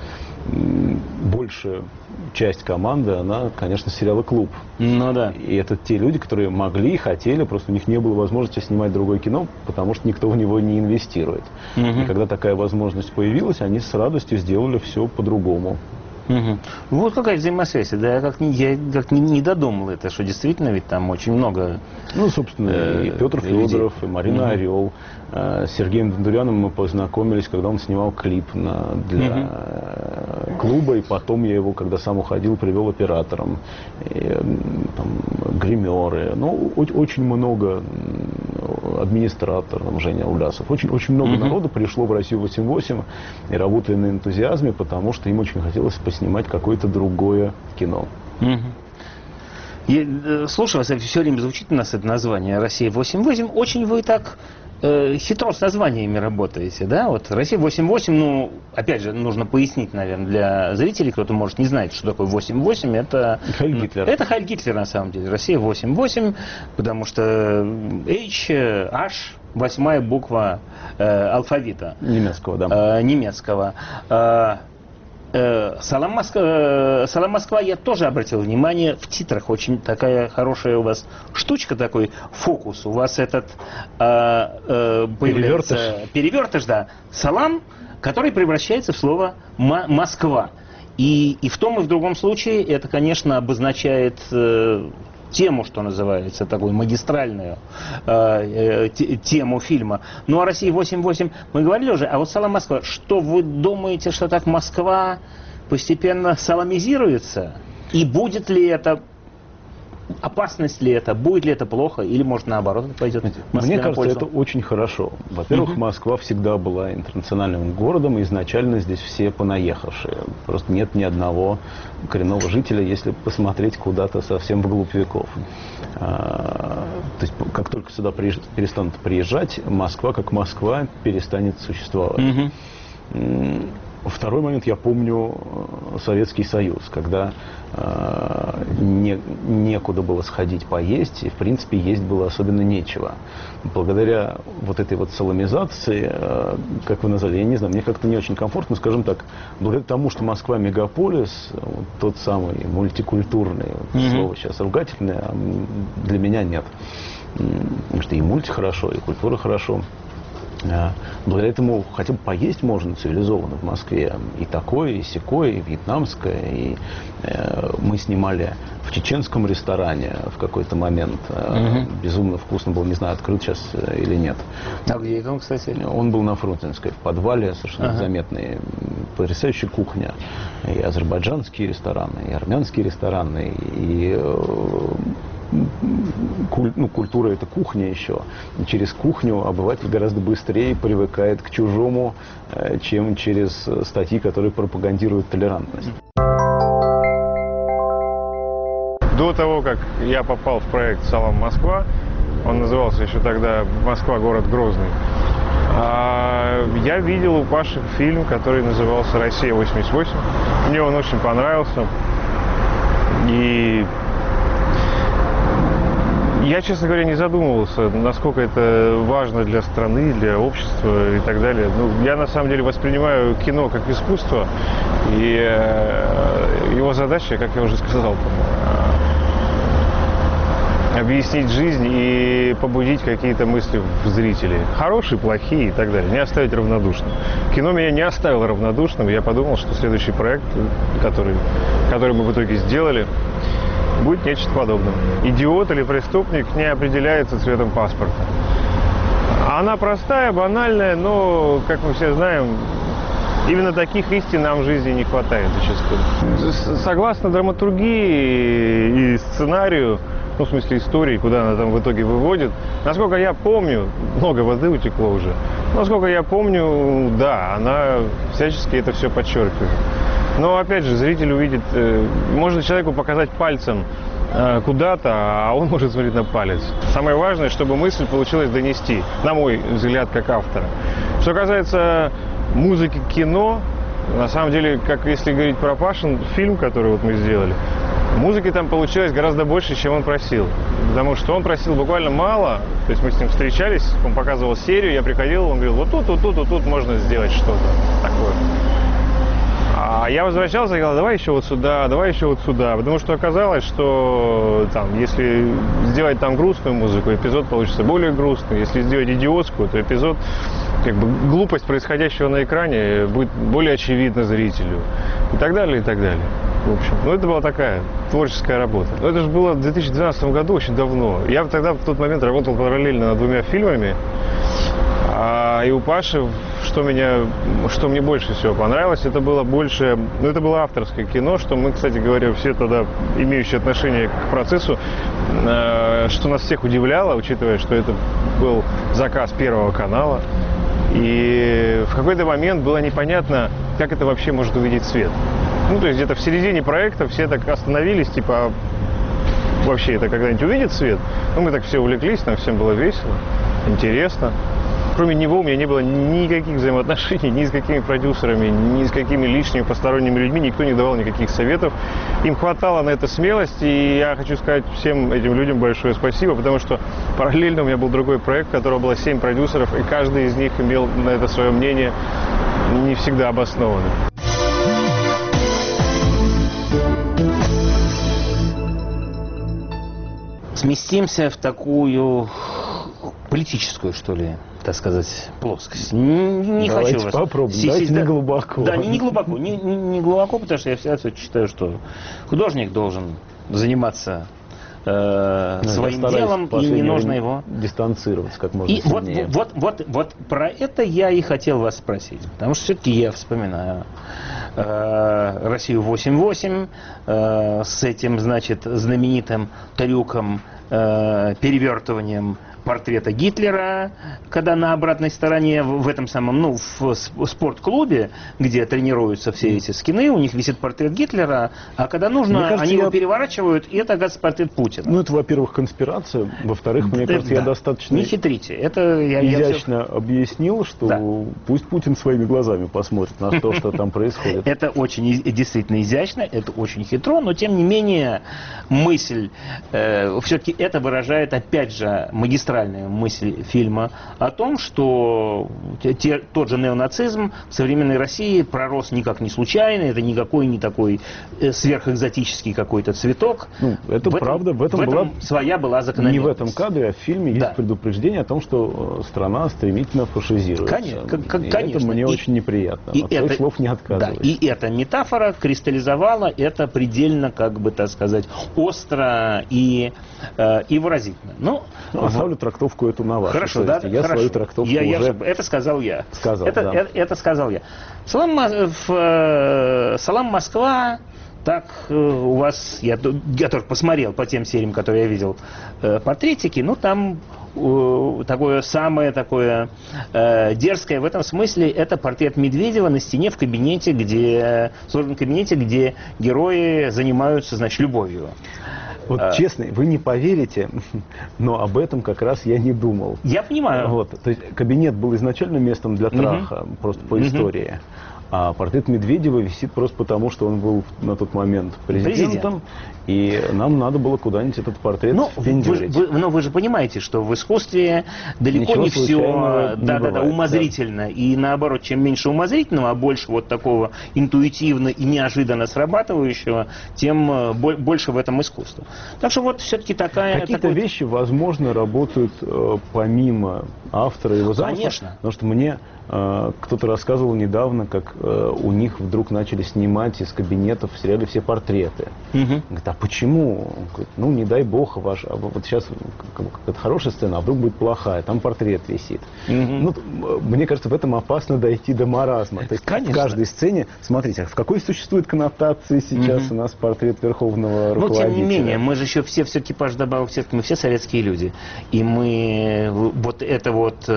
большая часть команды, она, конечно, сериала «Клуб». Ну да. И это те люди, которые могли, хотели, просто у них не было возможности снимать другое кино, потому что никто в него не инвестирует. И когда такая возможность появилась, они с радостью сделали все по-другому. Вот какая взаимосвязь. Да, я как не додумал это, что действительно ведь там очень много... Ну, собственно, и Петр Федоров, и Марина Орел. С Сергеем Дондуряном мы познакомились, когда он снимал клип для клуба, и потом я его, когда сам уходил, привел оператором. И, там, гримеры. Ну, очень много администратор, там, Женя Улясов. Очень много народу пришло в «Россию-88» и работали на энтузиазме, потому что им очень хотелось поснимать какое-то другое кино. Я слушаю вас, все время звучит у нас это название «Россия-88». Очень вы так хитро с названиями работаете, да? Вот «Россия-88», ну, опять же, нужно пояснить, наверное, для зрителей, кто-то, может, не знает, что такое 88, это... Хайль Гитлер. Это Хайль Гитлер, на самом деле. «Россия-88», потому что H, 8-я буква алфавита. Немецкого, да. Немецкого. «Салам Москва» я тоже обратил внимание, в титрах очень такая хорошая у вас штучка, такой фокус. У вас этот появляется перевертыш, да, «Салам», который превращается в слово «Москва». И в том и в другом случае это, конечно, обозначает тему, что называется, такую магистральную тему фильма. Ну, о «России-88» мы говорили уже, а вот «Салам Москва», что вы думаете, что так Москва постепенно саламизируется? И будет ли это, опасность ли это, будет ли это плохо, или, может, наоборот, это пойдет Москве Мне кажется, на пользу? это очень хорошо. Во-первых, Москва всегда была интернациональным городом, и изначально здесь все понаехавшие. Просто нет ни одного коренного жителя, если посмотреть куда-то совсем вглубь веков. То есть, как только сюда перестанут приезжать, Москва, как Москва, перестанет существовать. Второй момент, я помню Советский Союз, когда некуда было сходить поесть, и, в принципе, есть было особенно нечего. Благодаря вот этой вот саламизации, как вы назвали, я не знаю, мне как-то не очень комфортно, скажем так, благодаря тому, что Москва мегаполис, вот тот самый мультикультурный, слово сейчас ругательное, а для меня нет. Потому что и мульти хорошо, и культура хорошо. Благодаря этому хотя бы поесть можно цивилизованно в Москве. И такое, и сякое, и вьетнамское. И мы снимали в чеченском ресторане в какой-то момент. Безумно вкусно было, не знаю, открыт сейчас или нет. А где это он, кстати? Он был на Фрунзенской, в подвале, совершенно заметный. Потрясающая кухня. И азербайджанские рестораны, и армянские рестораны, и... культура — это кухня еще. Через кухню обыватель гораздо быстрее привыкает к чужому, чем через статьи, которые пропагандируют толерантность. До того, как я попал в проект «Салам Москва», Он назывался еще тогда «Москва. Город Грозный». Я видел у Паши фильм, который назывался «Россия-88». Мне он очень понравился. И я, честно говоря, не задумывался, насколько это важно для страны, для общества и так далее. Ну, я, на самом деле, воспринимаю кино как искусство. И его задача, как я уже сказал, объяснить жизнь и побудить какие-то мысли в зрителей. Хорошие, плохие и так далее. Не оставить равнодушным. Кино меня не оставило равнодушным. Я подумал, что следующий проект, который мы в итоге сделали, будет нечто подобное. Идиот или преступник не определяется цветом паспорта. Она простая, банальная, но, как мы все знаем, именно таких истин нам в жизни не хватает зачастую. Согласно драматургии и сценарию, ну, в смысле истории, куда она там в итоге выводит. Насколько я помню, много воды утекло уже. Насколько я помню, да, она всячески это все подчеркивает. Но, опять же, зритель увидит, можно человеку показать пальцем куда-то, а он может смотреть на палец. Самое важное, чтобы мысль получилось донести, на мой взгляд, как автора. Что касается музыки кино, на самом деле, как если говорить про Пашин фильм, который вот мы сделали, музыки там получилось гораздо больше, чем он просил. Потому что он просил буквально мало. То есть мы с ним встречались, он показывал серию, я приходил, он говорил, вот тут можно сделать что-то такое. А я возвращался и говорил, давай еще вот сюда. Потому что оказалось, что там, если сделать там грустную музыку, эпизод получится более грустный. Если сделать идиотскую, то эпизод, как бы глупость происходящего на экране будет более очевидна зрителю. И так далее, и так далее. В общем, ну это была такая творческая работа. Но это же было в 2012 году, очень давно. Я тогда в тот момент работал параллельно над 2 фильмами. И у Паши, что мне больше всего понравилось, это было больше, ну это было авторское кино, что мы, кстати говоря, все тогда имеющие отношение к процессу, что нас всех удивляло, учитывая, что это был заказ Первого канала. И в какой-то момент было непонятно, как это вообще может увидеть свет. Ну, то есть где-то в середине проекта все так остановились, типа, вообще это когда-нибудь увидит свет? Ну, мы так все увлеклись, нам всем было весело, интересно. Кроме него у меня не было никаких взаимоотношений ни с какими продюсерами, ни с какими лишними посторонними людьми, никто не давал никаких советов. Им хватало на это смелости, и я хочу сказать всем этим людям большое спасибо, потому что параллельно у меня был другой проект, у которого было 7 продюсеров, и каждый из них имел на это свое мнение, не всегда обоснованное. Сместимся в такую политическую, что ли, так сказать, плоскость. Не давайте хочу вас... попробуем, давайте не глубоко. Да, не глубоко, не глубоко, потому что я всегда считаю, что художник должен заниматься своим делом, и не нужно его дистанцироваться как можно и сильнее. Вот про это я и хотел вас спросить, потому что все-таки я вспоминаю Россию 88 с этим, значит, знаменитым трюком, перевертыванием портрета Гитлера, когда на обратной стороне, в этом самом, ну, в спортклубе, где тренируются все эти скины, у них висит портрет Гитлера, а когда нужно, кажется, они его переворачивают, и это, оказывается, портрет Путина. Ну, это, во-первых, конспирация, во-вторых, мне кажется, я достаточно не хитрите. Это я изящно объяснил, что пусть Путин своими глазами посмотрит на то, что там происходит. Это очень действительно изящно, это очень хитро, но, тем не менее, мысль, все-таки это выражает, опять же, магистральная мысль фильма о том, что тот же неонацизм в современной России пророс никак не случайно, это никакой не такой сверхэкзотический какой-то цветок. Ну, это правда, в этом была своя была закономерность. Не в этом кадре, а в фильме есть предупреждение о том, что страна стремительно фашизируется. Конечно. Это мне очень неприятно. От своих слов не отказываюсь. Да, и эта метафора кристаллизовала это предельно, как бы так сказать, остро и выразительно. Ну, оставлю трактовку эту на вашу. Хорошо, да? Я хорошо. свою трактовку уже... Это сказал я. Это сказал я. Салам Москва, так у вас, я тоже посмотрел по тем сериям, которые я видел, портретики, ну там самое такое дерзкое в этом смысле, это портрет Медведева на стене в кабинете, сложном кабинете, где герои занимаются, значит, любовью. Вот честно, вы не поверите, но об этом как раз я не думал. Я понимаю. Вот, то есть кабинет был изначально местом для траха, просто по истории. А портрет Медведева висит просто потому, что он был на тот момент президентом, и нам надо было куда-нибудь этот портрет впендюрить. Но вы же понимаете, что в искусстве далеко не все умозрительно. И наоборот, чем меньше умозрительного, а больше вот такого интуитивно и неожиданно срабатывающего, тем больше в этом искусство. Так что вот все-таки какие-то вещи, возможно, работают помимо автора и его замысла. Конечно. Потому что мне кто-то рассказывал недавно, как у них вдруг начали снимать из кабинетов в сериале все портреты. Говорит, а почему? Говорит, ну, не дай бог, вот сейчас какая-то хорошая сцена, а вдруг будет плохая, там портрет висит. Ну, мне кажется, в этом опасно дойти до маразма. То есть в каждой сцене, смотрите, в какой существует коннотации сейчас у нас портрет верховного руководителя? Но тем не менее, мы же еще все экипаж добавок, мы все советские люди. И мы вот это вот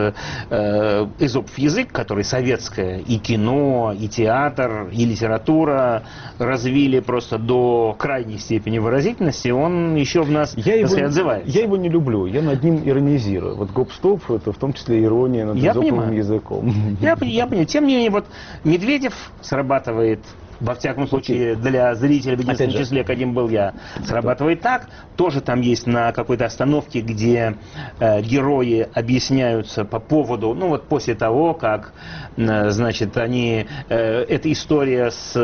эзопов язык, который советское, и кино, и театр, и литература развили просто до крайней степени выразительности, он еще в нас, отзывается. Я его не люблю, я над ним иронизирую. Вот гоп-стоп — это в том числе ирония над эзоповым языком. Я понимаю. Тем не менее, вот Медведев срабатывает, во всяком случае, для зрителя, в единственном числе, каким был я, срабатывает так. Тоже там есть на какой-то остановке, где герои объясняются по поводу, ну вот после того, как, значит, они, эта история с...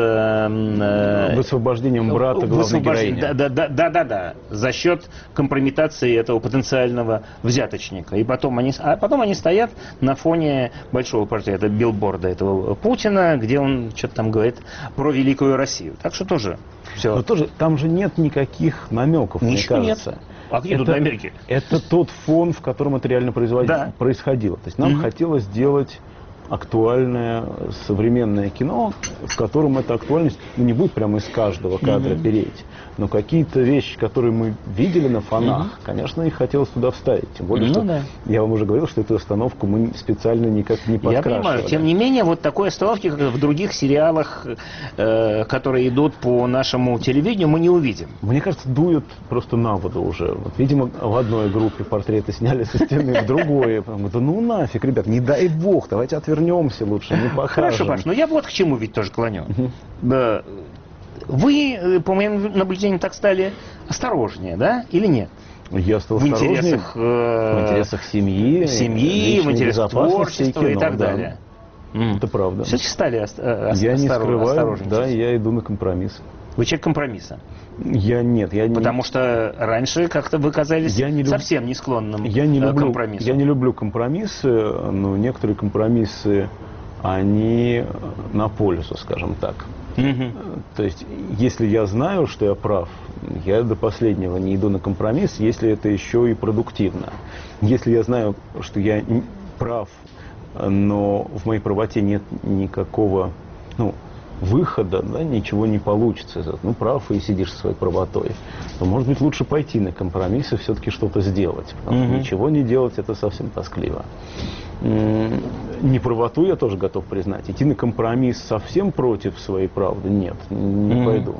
высвобождением брата главной героини. Да, за счет компрометации этого потенциального взяточника. И потом они стоят на фоне большого портрета, билборда этого Путина, где он что-то там говорит про великую Россию. Так что тоже все. Но тоже там же нет никаких намеков, мне кажется. Нет. А где тут намеки? Это тот фон, в котором это реально происходило. То есть нам хотелось сделать актуальное современное кино, в котором эта актуальность не будет прямо из каждого кадра переть. Но какие-то вещи, которые мы видели на фонах, конечно, их хотелось туда вставить. Тем более, что я вам уже говорил, что эту остановку мы специально никак не подкрашивали. Я понимаю. Тем не менее, вот такой остановки, как в других сериалах, которые идут по нашему телевидению, мы не увидим. Мне кажется, дует просто на воду уже. Вот, видимо, в одной группе портреты сняли со стены, в другой. Да ну нафиг, ребят, не дай бог, давайте отвернемся лучше, не покажем. Хорошо, Паш, но я вот к чему ведь тоже клоню. Вы, по моим наблюдениям, так стали осторожнее, да, или нет? Я стал осторожнее в интересах семьи, в интересах творчества и так далее. Это правда. Все-таки стали осторожнее. Я не скрываю, да, я иду на компромисс. Вы человек компромисса? Нет, я не... Потому что раньше как-то вы казались совсем не склонным к компромиссу. Я не люблю компромиссы, но некоторые компромиссы, они на пользу, скажем так. То есть, если я знаю, что я прав, я до последнего не иду на компромисс, если это еще и продуктивно. Если я знаю, что я прав, но в моей правоте нет никакого выхода, да, ничего не получится. Прав и сидишь со своей правотой, то, может быть, лучше пойти на компромисс и все-таки что-то сделать. Потому что ничего не делать — это совсем тоскливо. Неправоту я тоже готов признать. Идти на компромисс совсем против своей правды — нет, не пойду.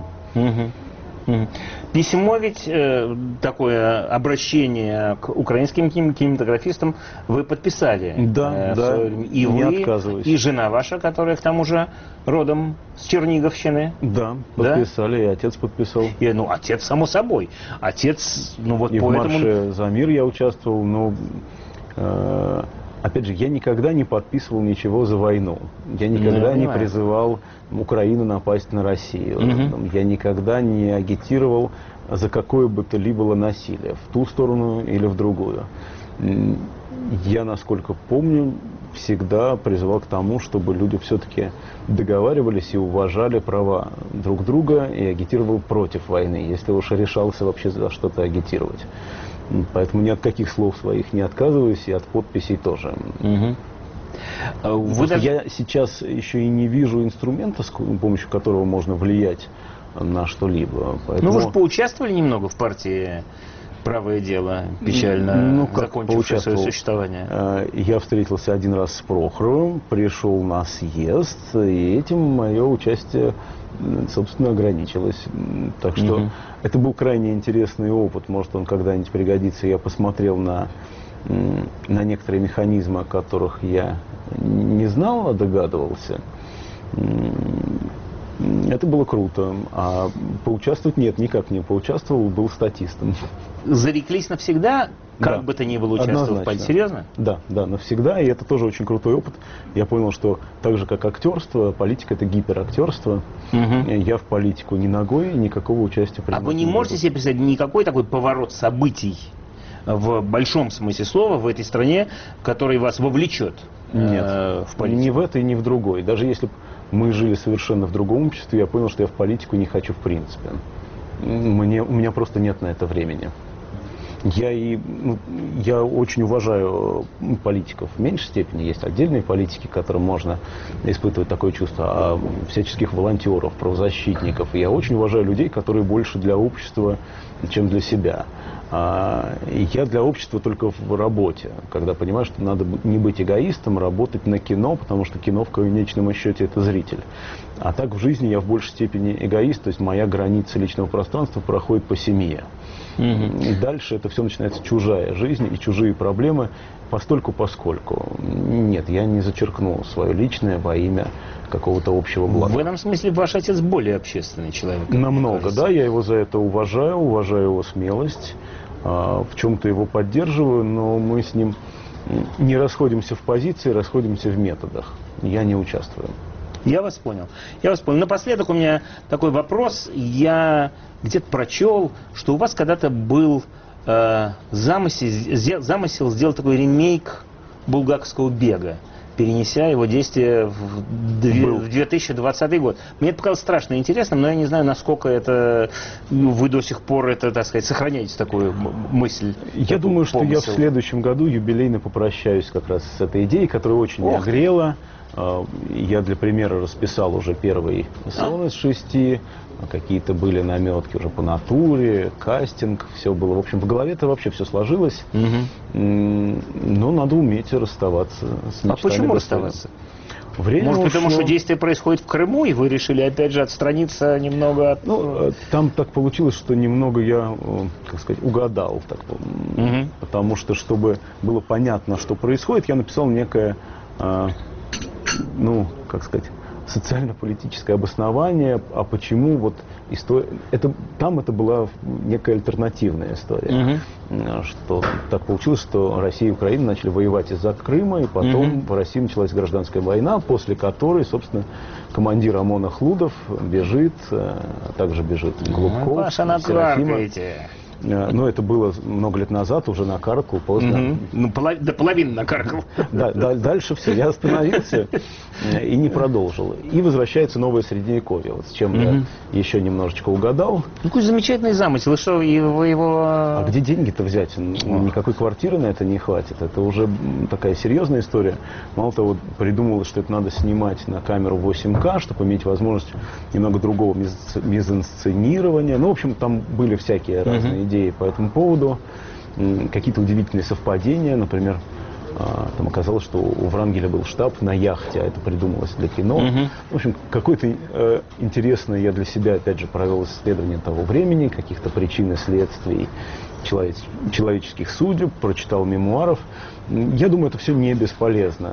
Письмо ведь, такое обращение к украинским кинематографистам вы подписали. Да, и не вы, отказываюсь. И жена ваша, которая к тому же родом с Черниговщины. Да, подписали, и отец подписал. Отец, само собой. Отец, и в марше за мир я участвовал, но... Опять же, я никогда не подписывал ничего за войну. Я никогда не призывал Украину напасть на Россию. Я никогда не агитировал за какое бы то ни было насилие, в ту сторону или в другую. Я, насколько помню, всегда призывал к тому, чтобы люди все-таки договаривались и уважали права друг друга, и агитировал против войны, если уж решался вообще за что-то агитировать. Поэтому ни от каких слов своих не отказываюсь, и от подписей тоже. Я сейчас еще и не вижу инструмента, с помощью которого можно влиять на что-либо. Поэтому... вы же поучаствовали немного в партии Правое дело печально закончившее свое существование. Я встретился один раз с Прохоровым, пришел на съезд, и этим мое участие, собственно, ограничилось. Так что это был крайне интересный опыт. Может, он когда-нибудь пригодится. Я посмотрел на некоторые механизмы, о которых я не знал, а догадывался. Это было круто. А поучаствовать нет, никак не поучаствовал, был статистом. Зареклись навсегда, как бы то ни было, участвовать в политике? Серьезно? Да, навсегда. И это тоже очень крутой опыт. Я понял, что так же, как актерство, политика — это гиперактерство. Я в политику ни ногой, никакого участия принимать не буду. А вы не можете себе представить никакой такой поворот событий в большом смысле слова в этой стране, который вас вовлечет в политику? Ни в этой, ни в другой. Даже если бы мы жили совершенно в другом обществе, я понял, что я в политику не хочу в принципе. У меня просто нет на это времени. Я очень уважаю политиков в меньшей степени. Есть отдельные политики, которым можно испытывать такое чувство, а всяческих волонтеров, правозащитников. Я очень уважаю людей, которые больше для общества, чем для себя. Я для общества только в работе, когда понимаю, что надо не быть эгоистом, работать на кино, потому что кино в конечном счете это зритель. А так в жизни я в большей степени эгоист, то есть моя граница личного пространства проходит по семье. И дальше это все начинается чужая жизнь и чужие проблемы, постольку-поскольку. Нет, я не зачеркнул свое личное во имя какого-то общего блага. В этом смысле ваш отец более общественный человек. Намного, да, я его за это уважаю его смелость, в чем-то его поддерживаю, но мы с ним не расходимся в позиции, расходимся в методах. Я не участвую. Я вас понял. Напоследок у меня такой вопрос. Я где-то прочел, что у вас когда-то был замысел сделать такой ремейк булгаковского бега, перенеся его действие в 2020 год. Мне это показалось страшно интересным, но я не знаю, насколько это вы до сих пор, так сказать, сохраняете такую мысль. Я думаю, что я в следующем году юбилейно попрощаюсь как раз с этой идеей, которая очень меня грела. Я для примера расписал уже первый сон из 6, какие-то были наметки уже по натуре, кастинг, все было. В общем, в голове-то вообще все сложилось, но надо уметь расставаться с мечтами. А почему расставаться? Время Может, потому что действие происходит в Крыму, и вы решили опять же отстраниться немного от... там так получилось, что немного я, как сказать, угадал. Потому что, чтобы было понятно, что происходит, я написал некое... социально-политическое обоснование, а почему вот история... Там это была некая альтернативная история. Что так получилось, что Россия и Украина начали воевать из-за Крыма, и потом в России началась гражданская война, после которой, собственно, командир ОМОНа Хлудов бежит, а также бежит Голубков, Паша, накаркаете. Но это было много лет назад, уже накаркал, поздно. До половины накаркал. Да, дальше все, я остановился и не продолжил. И возвращается новое Средневековье, вот с чем я еще немножечко угадал. Какой замечательный замысел, и что вы его... А где деньги-то взять? Никакой квартиры на это не хватит. Это уже такая серьезная история. Мало того, придумалось, что это надо снимать на камеру 8К, чтобы иметь возможность немного другого мизансценирования. Ну, в общем, там были всякие разные идеи по этому поводу, какие-то удивительные совпадения, например, там оказалось, что у Врангеля был штаб на яхте, а это придумалось для кино. В общем, какое-то интересное я для себя, опять же, провел исследование того времени, каких-то причин и следствий человеческих судеб, прочитал мемуаров. Я думаю, это все не бесполезно,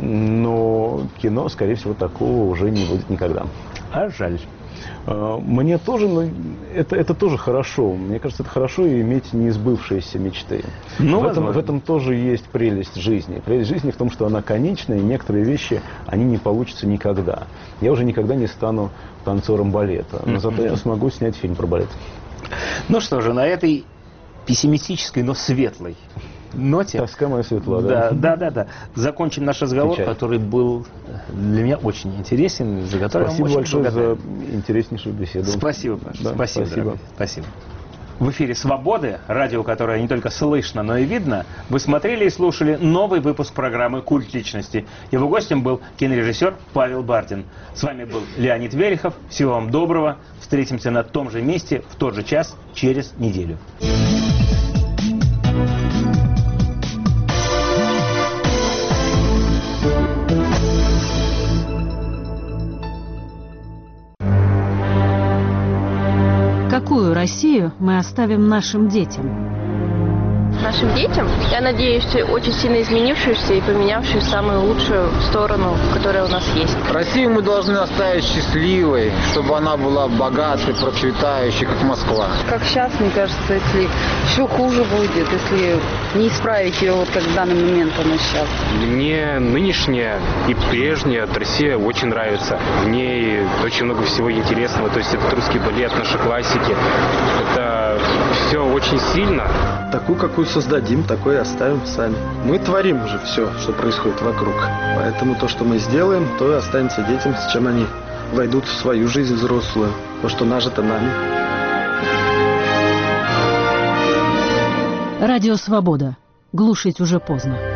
но кино, скорее всего, такого уже не будет никогда. А жаль. Мне тоже, но это тоже хорошо. Мне кажется, это хорошо иметь неизбывшиеся мечты. В этом тоже есть прелесть жизни. Прелесть жизни в том, что она конечная, и некоторые вещи, они не получатся никогда. Я уже никогда не стану танцором балета, но зато я смогу снять фильм про балет. Ну что же, на этой пессимистической, но светлой ноте... Тоска моя светла, да? Да. Закончим наш разговор, который был для меня очень интересен, за который Спасибо большое за интереснейшую беседу. Спасибо, Паша. Да, спасибо. Спасибо. В эфире «Свободы», радио, которое не только слышно, но и видно. Вы смотрели и слушали новый выпуск программы «Культ личности». Его гостем был кинорежиссер Павел Бардин. С вами был Леонид Велихов. Всего вам доброго. Встретимся на том же месте в тот же час через неделю. какую Россию мы оставим нашим детям? Нашим детям, я надеюсь, очень сильно изменившуюся и поменявшую в самую лучшую сторону, которая у нас есть. Россию мы должны оставить счастливой, чтобы она была богатой, процветающей, как Москва. Как сейчас, мне кажется, если еще хуже будет, если не исправить ее, вот как в данный момент она сейчас. Мне нынешняя и прежняя Россия очень нравится. В ней очень много всего интересного. То есть это русский балет, наши классики. Это все очень сильно. Такую, какую создадим, такой и оставим сами. Мы творим уже все, что происходит вокруг. Поэтому то, что мы сделаем, то и останется детям, с чем они войдут в свою жизнь взрослую. То, что нажито нами. Радио «Свобода». Глушить уже поздно.